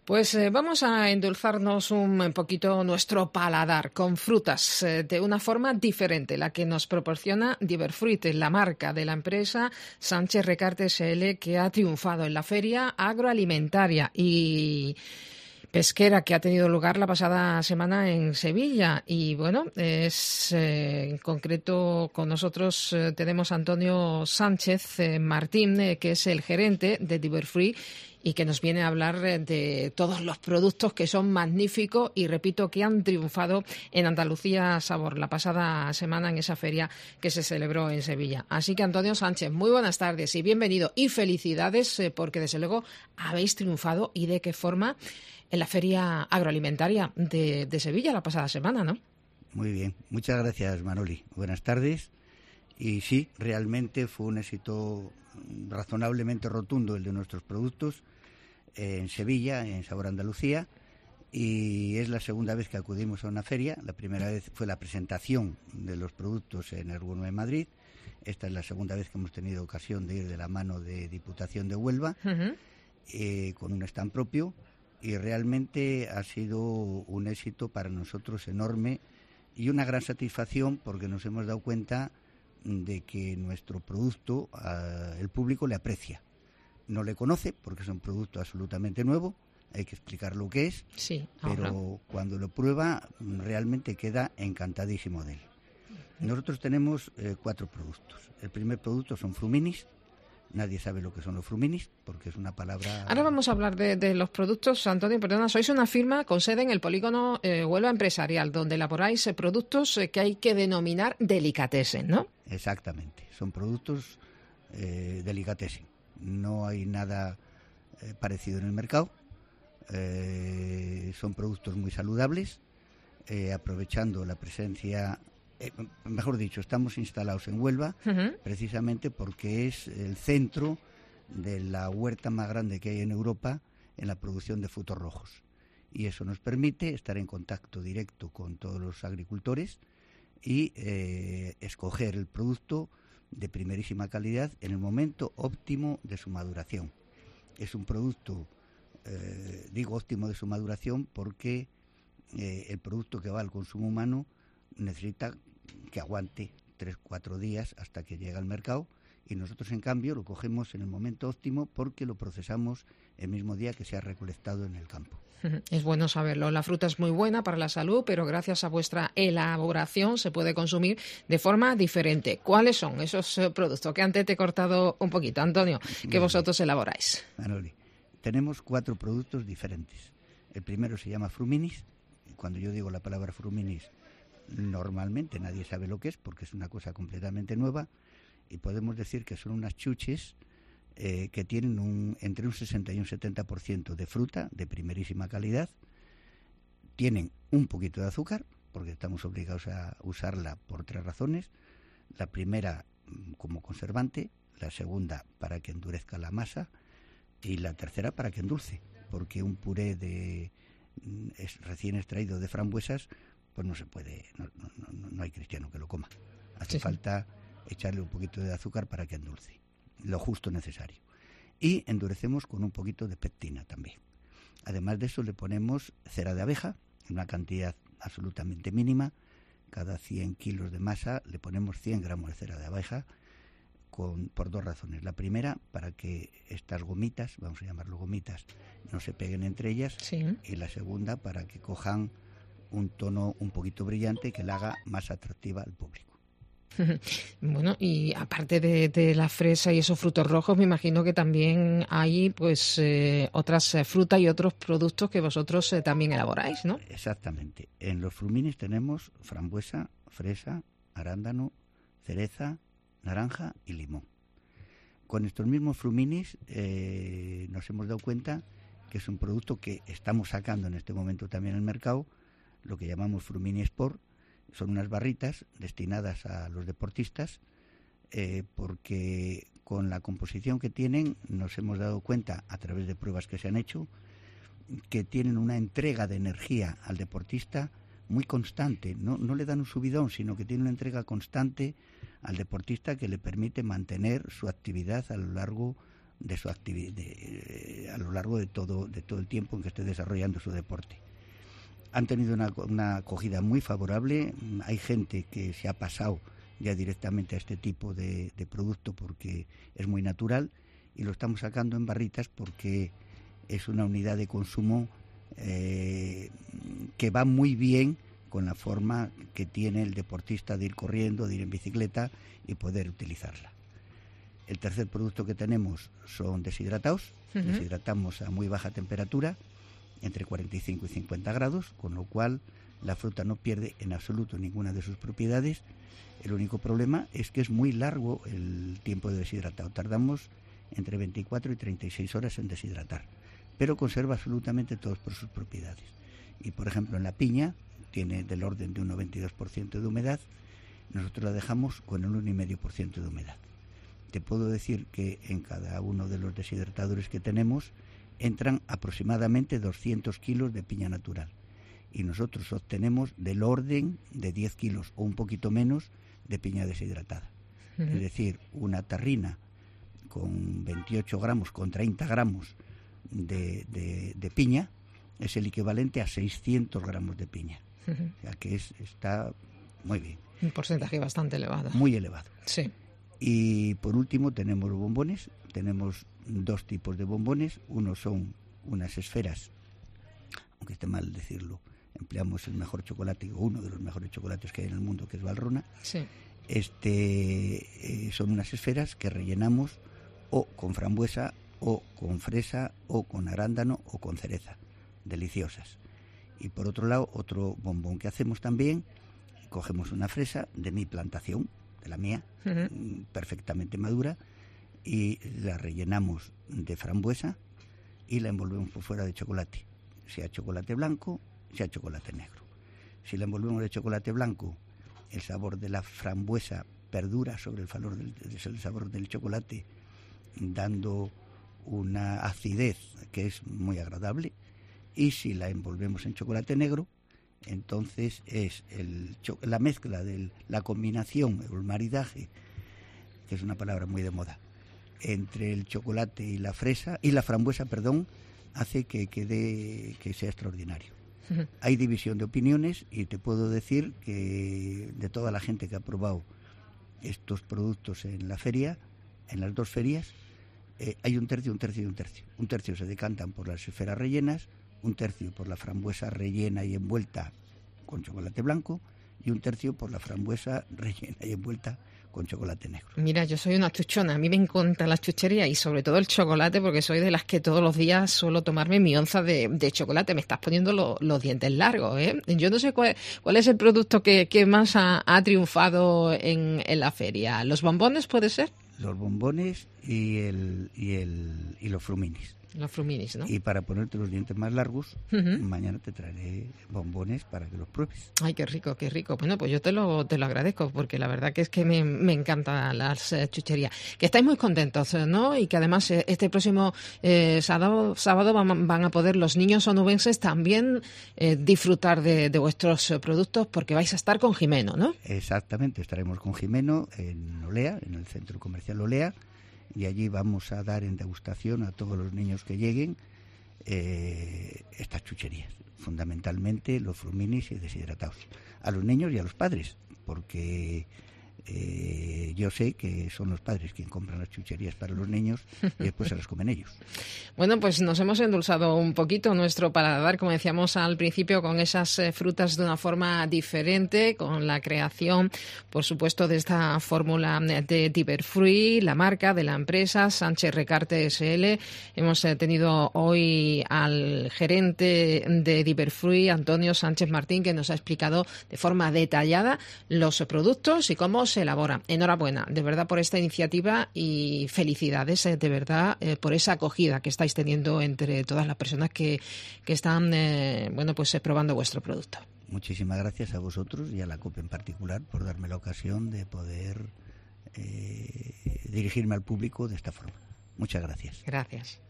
Pues vamos a endulzarnos un poquito nuestro paladar con frutas de una forma diferente, la que nos proporciona Diverfruit, la marca de la empresa Sánchez Recarte SL, que ha triunfado en la Feria Agroalimentaria y pesquera que ha tenido lugar la pasada semana en Sevilla. Y bueno, en concreto con nosotros tenemos a Antonio Sánchez Martín, que es el gerente de Diverfruit y que nos viene a hablar de todos los productos que son magníficos y, repito, que han triunfado en Andalucía Sabor la pasada semana en esa feria que se celebró en Sevilla. Así que, Antonio Sánchez, muy buenas tardes y bienvenido y felicidades porque, desde luego, habéis triunfado y de qué forma en la Feria Agroalimentaria de Sevilla la pasada semana, ¿no? Muy bien, muchas gracias, Manoli. Buenas tardes. Y sí, realmente fue un éxito razonablemente rotundo el de nuestros productos en Sevilla, en Sabor Andalucía, y es la segunda vez que acudimos a una feria. La primera vez fue la presentación de los productos en Ergono de Madrid. Esta es la segunda vez que hemos tenido ocasión de ir de la mano de Diputación de Huelva, con un stand propio, y realmente ha sido un éxito para nosotros enorme y una gran satisfacción porque nos hemos dado cuenta de que nuestro producto el público le aprecia. No le conoce porque es un producto absolutamente nuevo, hay que explicar lo que es, sí, pero cuando lo prueba realmente queda encantadísimo de él. Nosotros tenemos 4 productos. El primer producto son fruminis. Nadie sabe lo que son los fruminis, porque es una palabra... Ahora vamos a hablar de los productos. Antonio, perdona, sois una firma con sede en el polígono Huelva Empresarial, donde elaboráis productos que hay que denominar delicatessen, ¿no? Exactamente, son productos delicatessen. No hay nada parecido en el mercado. Son productos muy saludables, aprovechando la presencia... mejor dicho, estamos instalados en Huelva, precisamente porque es el centro de la huerta más grande que hay en Europa en la producción de frutos rojos. Y eso nos permite estar en contacto directo con todos los agricultores y escoger el producto de primerísima calidad en el momento óptimo de su maduración. Es un producto, digo óptimo de su maduración, porque el producto que va al consumo humano necesita que aguante 3-4 días hasta que llega al mercado, y nosotros en cambio lo cogemos en el momento óptimo porque lo procesamos el mismo día que se ha recolectado en el campo. Es bueno saberlo. La fruta es muy buena para la salud, pero gracias a vuestra elaboración se puede consumir de forma diferente. ¿Cuáles son esos productos que antes te he cortado un poquito, Antonio, que vosotros elaboráis? Manoli, tenemos 4 productos diferentes. El primero se llama fruminis. Cuando yo digo la palabra fruminis, normalmente nadie sabe lo que es porque es una cosa completamente nueva, y podemos decir que son unas chuches que tienen entre un 60 y un 70% de fruta de primerísima calidad. Tienen un poquito de azúcar porque estamos obligados a usarla por 3 razones. La primera como conservante, la segunda para que endurezca la masa y la tercera para que endulce, porque un puré recién extraído de frambuesas pues no se puede, no hay cristiano que lo coma. Hace falta echarle un poquito de azúcar para que endulce, lo justo necesario. Y endurecemos con un poquito de pectina también. Además de eso le ponemos cera de abeja, en una cantidad absolutamente mínima. Cada 100 kilos de masa le ponemos 100 gramos de cera de abeja, por 2 razones. La primera, para que estas gomitas, vamos a llamarlo gomitas, no se peguen entre ellas. Sí. Y la segunda, para que cojan un tono un poquito brillante que la haga más atractiva al público. Bueno, y aparte de la fresa y esos frutos rojos, me imagino que también hay pues otras frutas y otros productos que vosotros también elaboráis, ¿no? Exactamente. En los fruminis tenemos frambuesa, fresa, arándano, cereza, naranja y limón. Con estos mismos fruminis nos hemos dado cuenta que es un producto que estamos sacando en este momento también al mercado, lo que llamamos Frumini Sport. Son unas barritas destinadas a los deportistas, porque con la composición que tienen nos hemos dado cuenta, a través de pruebas que se han hecho, que tienen una entrega de energía al deportista muy constante. No le dan un subidón, sino que tiene una entrega constante al deportista que le permite mantener su actividad a lo largo de su actividad a lo largo de todo el tiempo en que esté desarrollando su deporte. Han tenido una acogida muy favorable. Hay gente que se ha pasado ya directamente a este tipo de producto porque es muy natural, y lo estamos sacando en barritas porque es una unidad de consumo que va muy bien con la forma que tiene el deportista de ir corriendo, de ir en bicicleta y poder utilizarla. El tercer producto que tenemos son deshidratados. Deshidratamos a muy baja temperatura, entre 45 y 50 grados, con lo cual la fruta no pierde en absoluto ninguna de sus propiedades. El único problema es que es muy largo el tiempo de deshidratado. Tardamos entre 24 y 36 horas en deshidratar, pero conserva absolutamente todas por sus propiedades. Y por ejemplo en la piña tiene del orden de un 92% de humedad, nosotros la dejamos con el 1,5% de humedad. Te puedo decir que en cada uno de los deshidratadores que tenemos entran aproximadamente 200 kilos de piña natural, y nosotros obtenemos del orden de 10 kilos o un poquito menos de piña deshidratada. Es decir, una tarrina con 28 gramos, con 30 gramos de piña, es el equivalente a 600 gramos de piña. O sea que está muy bien. Un porcentaje bastante elevado. Muy elevado. Sí. Y por último tenemos los bombones. Tenemos dos tipos de bombones. Uno son unas esferas, aunque esté mal decirlo, empleamos el mejor chocolate, o uno de los mejores chocolates que hay en el mundo, que es Valrhona. Sí. Son unas esferas que rellenamos o con frambuesa, o con fresa, o con arándano, o con cereza. Deliciosas. Y por otro lado, otro bombón que hacemos también, cogemos una fresa de mi plantación, de la mía, perfectamente madura, y la rellenamos de frambuesa y la envolvemos por fuera de chocolate, sea chocolate blanco, sea chocolate negro. Si la envolvemos de chocolate blanco, el sabor de la frambuesa perdura sobre el sabor del chocolate, dando una acidez que es muy agradable. Y si la envolvemos en chocolate negro, entonces es la mezcla de la combinación, el maridaje, que es una palabra muy de moda, entre el chocolate y la frambuesa, hace que sea extraordinario. Hay división de opiniones, y te puedo decir que de toda la gente que ha probado estos productos en la feria, en las dos ferias, hay un tercio, un tercio y un tercio. Un tercio se decantan por las esferas rellenas, un tercio por la frambuesa rellena y envuelta con chocolate blanco, y un tercio por la frambuesa rellena y envuelta con chocolate negro. Mira, yo soy una chuchona, a mí me encanta la chuchería y sobre todo el chocolate, porque soy de las que todos los días suelo tomarme mi onza de chocolate. Me estás poniendo los dientes largos, ¿eh? Yo no sé cuál es el producto que más ha triunfado en la feria. ¿Los bombones puede ser? Los bombones y los fruminis. Los fruminis, ¿no? Y para ponerte los dientes más largos, mañana te traeré bombones para que los pruebes. Ay, qué rico, qué rico. Bueno, pues yo te lo agradezco, porque la verdad que es que me encantan las chucherías. Que estáis muy contentos, ¿no? Y que además este próximo sábado van a poder los niños onubenses también disfrutar de vuestros productos, porque vais a estar con Jimeno, ¿no? Exactamente, estaremos con Jimeno en Olea, en el Centro Comercial Olea, y allí vamos a dar en degustación a todos los niños que lleguen estas chucherías, fundamentalmente los fruminis y deshidratados, a los niños y a los padres, porque yo sé que son los padres quienes compran las chucherías para los niños y después se las comen ellos. Bueno, pues nos hemos endulzado un poquito nuestro paladar, como decíamos al principio, con esas frutas de una forma diferente, con la creación, por supuesto, de esta fórmula de Diverfruit, la marca de la empresa Sánchez Recarte S.L. Hemos tenido hoy al gerente de Diverfruit, Antonio Sánchez Martín, que nos ha explicado de forma detallada los productos y cómo se elabora. Enhorabuena, de verdad, por esta iniciativa, y felicidades, de verdad, por esa acogida que estáis teniendo entre todas las personas que están probando vuestro producto. Muchísimas gracias a vosotros y a la COPE en particular por darme la ocasión de poder dirigirme al público de esta forma. Muchas gracias. Gracias.